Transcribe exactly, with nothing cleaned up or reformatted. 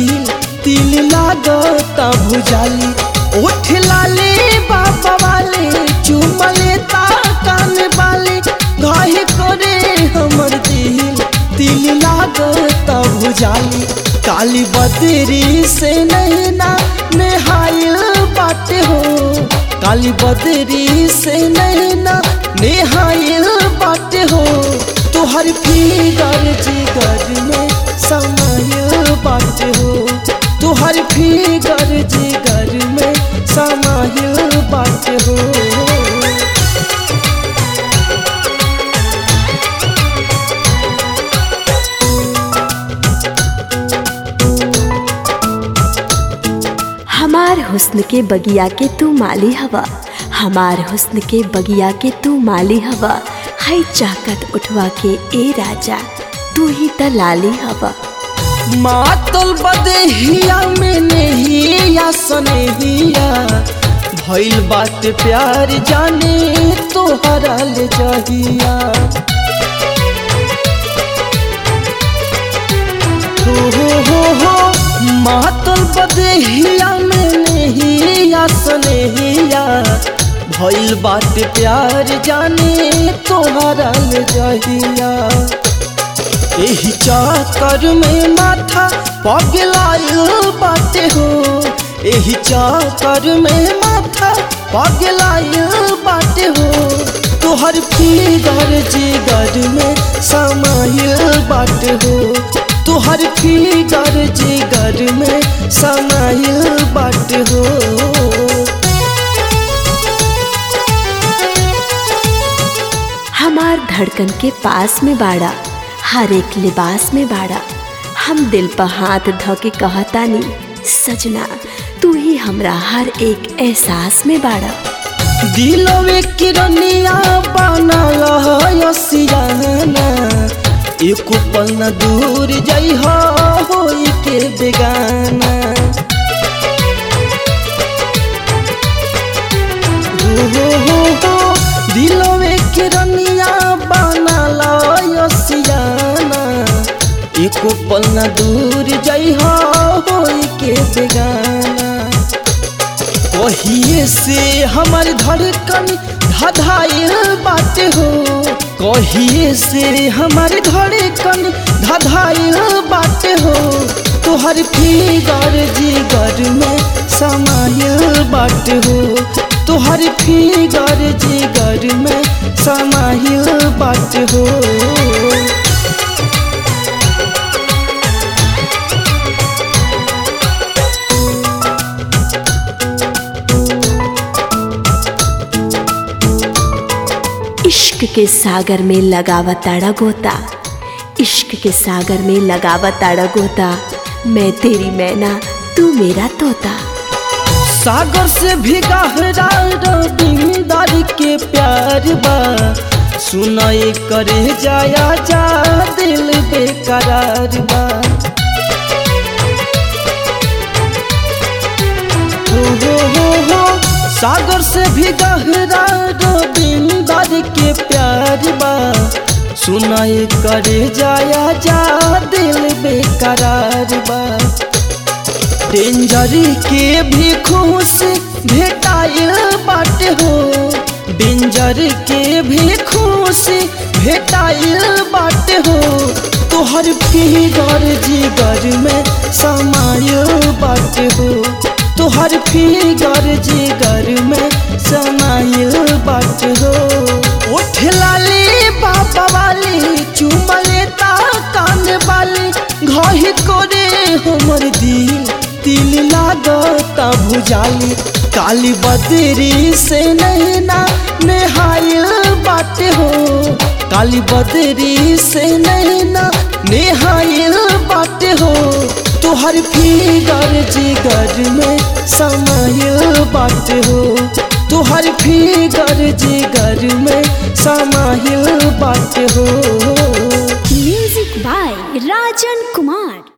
दिल तिल लागता भुजाली। ओठ लाले बाबा वाले चुमले ता कान वाले घाहे करे हमर दिल तिल लागता भुजाली। काली बदरी से नैना नेहाइल बाटे हो, काली बदरी से नैना नेहाइल बाटे हो। तुहर फिगर जिगर में समाइल बाटे हो, तुहर फिगर जिगर में समाइल बाटे हो। हमार हुस्न के बगिया के तू माली हवा, हमार हुस्न के बगिया के तू माली हवा। हाय चाकत उठवा के ए राजा तू ही त लाली हवा। मातल बदेहिया में नहिया सनेहिया भइल बात प्यार जाने तोहरा ले जहिया। हो हो हो हो मातल बदेहिया में नहिया सनेहिया भइल बात प्यार जाने तोहरा ले जहिया। एही चाकर में माथा पगलाइल बाटे हो, एही चाकर में माथा पगलाइल बाटे हो। तोहर फिगर जिगर में समाइल बाटे हो, तोहर फिगर जिगर में समाइल बाटे हो। हमार धड़कन के पास में बाड़ा, हर एक लिबास में बाड़ा। हम दिल पर हाथ धो के कहतानी सजना तू ही हमरा हर एक एहसास में बाड़ा। दिलवे किरनिया बनल है सियाना, एको पल न दूर जइहा होई के बेगाना। हो हो हो हो दिलवे किरनिया बनल है सियाना, एको पल न दूर जइहा होई के बेगाना। कहिए से हमर धड़कन धधाइल बाटे हो, कहिए से हमर धड़कन धधाइल बाटे हो। तोहर फिगर जिगर में समाइल बाटे हो, तोहर फिगर जिगर में समाइल बाटे हो। इश्क के सागर में लगावताड़ा गोता, इश्क के सागर में लगावताड़ा गोता। मैं तेरी मैना तू मेरा तोता। सागर से भी गहरा रविंदर के प्यार बा, सुनाई करे जाया जा दिल बेकरार बा। हो हो हो हो सागर से भी गहरा रविंदर के प्यार बा, सुनाई करे जाया जा दिल बेकरार बा। डेंजर के भी खुश भेटाइल बाटे हो, डेंजर के भी खुश भेटाइल बाटे हो। तोहर फिगर जिगर में समाइल बाटे हो, तोहर फिगर जिगर में समाइल बाटे हो। ओठ लाले बाबा वाली चुमले ता कान वाली घाही करे हमर दिल तिल लागता भुजाली। काली बदरी से नैना नेहाइल बाटे हो, काली बदरी से नैना नेहाइल बाटे हो। तोहर फिगर जिगर में समाइल बाटे हो, तोहर फिगर जिगर में समाइल